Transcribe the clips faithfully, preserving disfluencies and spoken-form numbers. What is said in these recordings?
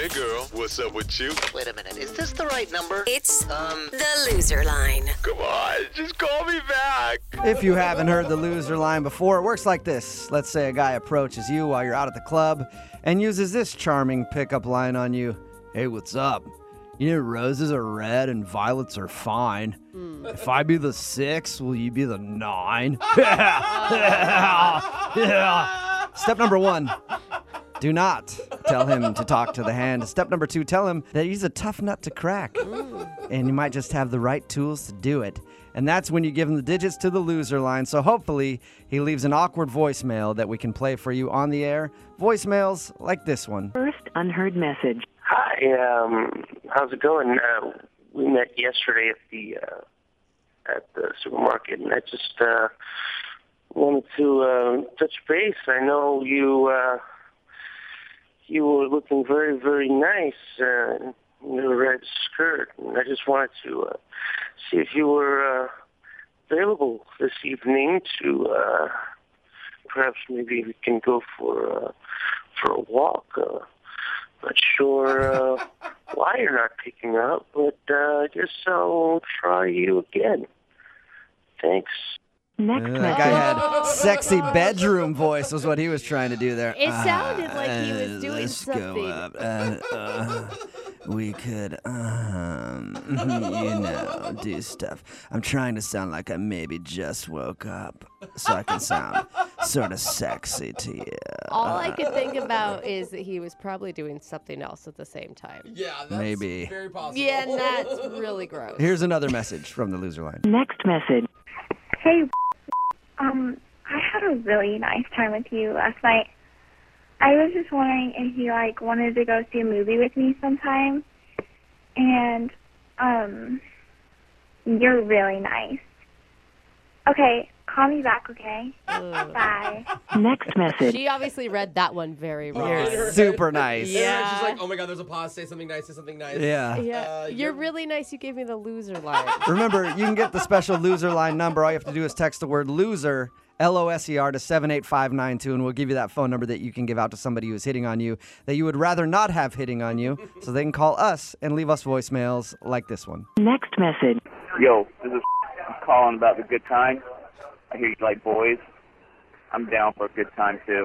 girl, what's up with you? Wait a minute, is this the right number? It's Um, the loser line. Come on, just call me back. If you haven't heard the loser line before, it works like this. Let's say a guy approaches you while you're out at the club and uses this charming pickup line on you. Hey, what's up? You know, roses are red and violets are fine. Mm. If I be the six, will you be the nine? yeah. Yeah. Step number one, do not tell him to talk to the hand. Step number two, tell him that he's a tough nut to crack. Mm. And you might just have the right tools to do it. And that's when you give him the digits to the loser line. So hopefully he leaves an awkward voicemail that we can play for you on the air. Voicemails like this one. First unheard message. Hi, um, how's it going? Uh, we met yesterday at the uh, at the supermarket, and I just uh, wanted to uh, touch base. I know you uh, you were looking very, very nice uh, in your red skirt, and I just wanted to uh, see if you were uh, available this evening to uh, perhaps maybe we can go for uh, for a walk. Uh, Not sure uh, why you're not picking up, but uh, I guess I'll try you again. Thanks. Next Uh, message. that guy had sexy bedroom voice was what he was trying to do there. It sounded like he was Uh, doing let's something. Go up. Uh, uh, we could, um, you know, do stuff. I'm trying to sound like I maybe just woke up so I can sound sort of sexy to you. All I could think about is that he was probably doing something else at the same time. Yeah, that's Maybe. very possible. Yeah, and that's really gross. Here's another message from the loser line. Next message. Hey, um, I had a really nice time with you last night. I was just wondering if you, like, wanted to go see a movie with me sometime. And, um, you're really nice. Okay, call me back, okay? Ugh. Bye. Next message. She obviously read that one very wrong. You're super nice. Yeah. She's like, oh my God, there's a pause. Say something nice. Say something nice. Yeah. Yeah, Uh, you're you're- really nice. You gave me the loser line. Remember, you can get the special loser line number. All you have to do is text the word loser, L O S E R, to seven eight five nine two, and we'll give you that phone number that you can give out to somebody who is hitting on you that you would rather not have hitting on you, so they can call us and leave us voicemails like this one. Next message. Yo, this is calling about the good time. I hear you like boys. I'm down for a good time, too.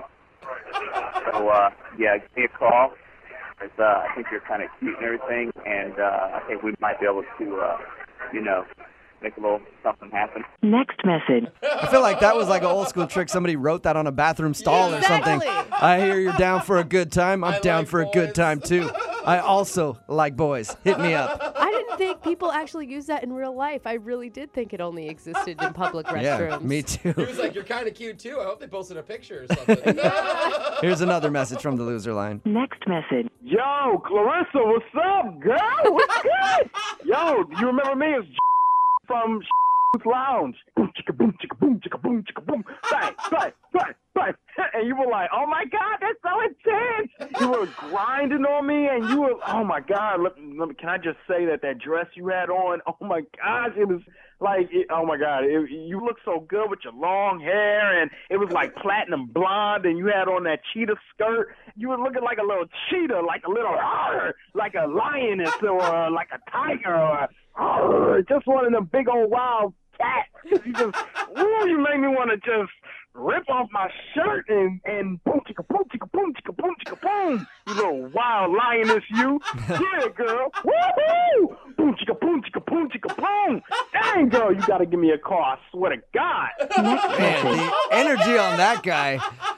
So, uh, yeah, give me a call. 'Cause, uh, I think you're kind of cute and everything, and uh, I think we might be able to, uh, you know, make a little something happen. Next message. I feel like that was like an old school trick. Somebody wrote that on a bathroom stall Yeah, or something. exactly. I hear you're down for a good time. I'm I down like for a good boys. time, too. I also like boys. Hit me up. I didn't think people actually use that in real life. I really did think it only existed in public Yeah, restrooms. me too. He was like, you're kind of cute too. I hope they posted a picture or something. Here's another message from the loser line. Next message. Yo, Clarissa, what's up, girl? What's good? Yo, you remember me as from Lounge? Boom, chicka, boom, chicka, boom, chicka, boom, chicka, boom. Bang, bang, bang, bang. And you were like, oh my God, that's so intense. You were grinding on me, and you were, oh my God. Let, let me, can I just say that that dress you had on? Oh my gosh, it was like, it, oh my God, it, you look so good with your long hair, and it was like platinum blonde, and you had on that cheetah skirt. You were looking like a little cheetah, like a little, like a lioness or like a tiger or oh, just one of them big old wild cats. You just, ooh, you made me want to just rip off my shirt and, and boom, chicka, boom, chicka, boom, chicka, boom, chicka, boom. You little wild lioness, you. Yeah, girl. Woohoo! Boom, chicka, boom, chicka, boom, chicka, boom. Dang, girl, you got to give me a call. I swear to God. Man, the energy on that guy.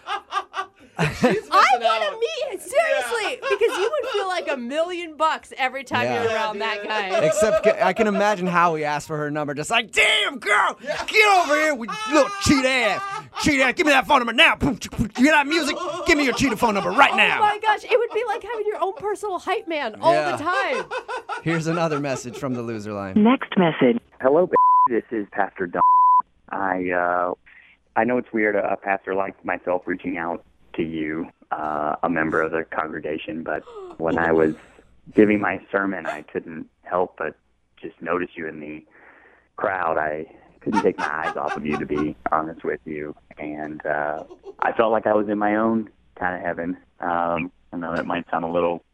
She's I missing want out. to meet, seriously, because you would feel like a million bucks every time Yeah. you're around Yeah, that dude. guy. Except I can imagine how he asked for her number. Just like, damn, girl, get over here, with little cheat ass. Cheat ass, give me that phone number now. You hear that music? Give me your cheetah phone number right Oh now. my gosh, it would be like having your own personal hype man all Yeah. the time. Here's another message from the loser line. Next message. Hello, b- this is Pastor Don. I, uh, I know it's weird, a pastor like myself reaching out to you, uh, a member of the congregation, but when I was giving my sermon, I couldn't help but just notice you in the crowd. I couldn't take my eyes off of you, to be honest with you, and uh, I felt like I was in my own kind of heaven. Um, I know that might sound a little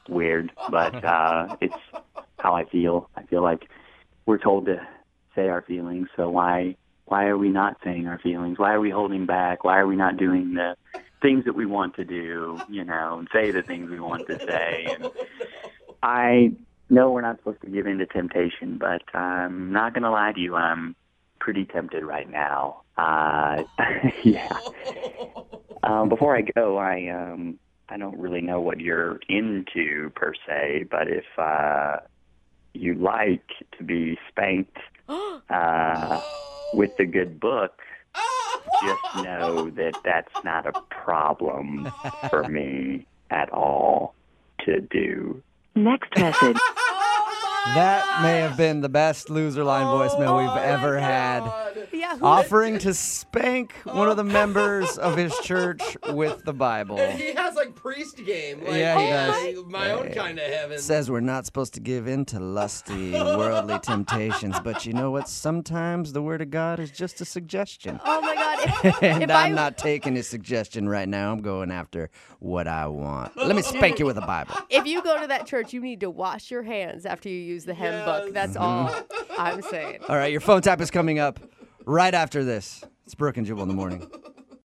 weird, but uh, it's how I feel. I feel like we're told to say our feelings, so why why are we not saying our feelings? Why are we holding back? Why are we not doing the things that we want to do, you know, and say the things we want to say? And I know we're not supposed to give in to temptation, but I'm not going to lie to you. I'm pretty tempted right now. Uh, yeah. Um, before I go, I um, I don't really know what you're into per se, but if uh, you like to be spanked uh, with a good book, just know that that's not a problem for me at all to do. Next message. That may have been the best loser line voicemail we've ever had. Yeah, who Offering to spank one of the members of his church with the Bible. He has like priest game. Like, Yeah, he uh, does. My own kind of heaven. Says we're not supposed to give in to lusty, worldly temptations, but you know what? Sometimes the word of God is just a suggestion. Oh my God! If, And if I'm I, not taking his suggestion right now. I'm going after what I want. Let me spank you with a Bible. if you go to that church, you need to wash your hands after you use the hymn book. That's all I'm saying. All right, your phone tap is coming up right after this. It's Brooke and Jubal in the morning.